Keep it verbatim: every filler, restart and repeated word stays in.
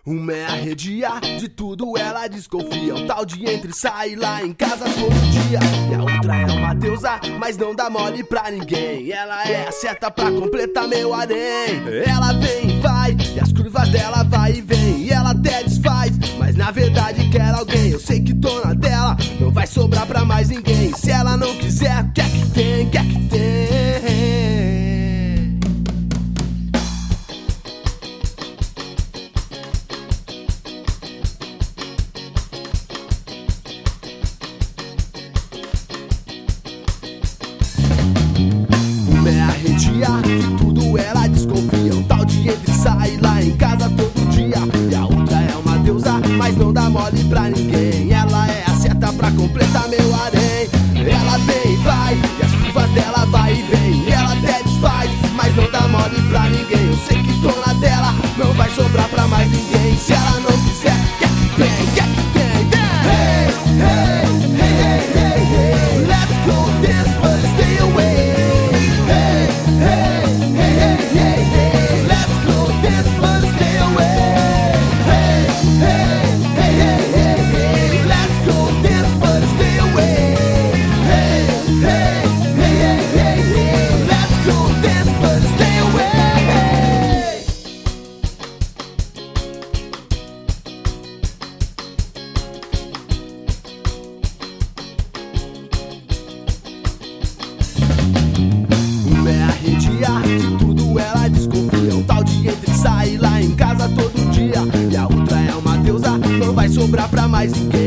Uma é arredia, de tudo ela desconfia. Um tal de entra e sai lá em casa todo dia. E a outra é uma deusa, mas não dá mole pra ninguém. Ela é a seta pra completar meu harém. Ela vem e vai, e as curvas dela vai e vem. E ela até desfaz, mas na verdade quer alguém. Eu sei que dona dela não vai sobrar pra mais ninguém. Se ela não quiser, quer que tem, quer que tem. De tudo ela desconfia. Um tal de entra e sai lá em casa todo dia. E a outra é uma deusa, mas não dá mole pra ninguém. Ela é a seta pra completar meu harém. Ela vem e vai, e as curvas dela vai e vem. E ela até desfaz, mas não dá mole pra ninguém. Eu sei que dona dela não vai sobrar pra mais ninguém. Se ela não quiser, quer que tem, quer que tem, tem. Hey, hey, hey, hey, hey, hey. Let's go this, but stay away. De tudo ela desconfia. Um tal de entra e sai lá em casa todo dia. E a outra é uma deusa, não vai sobrar pra mais ninguém.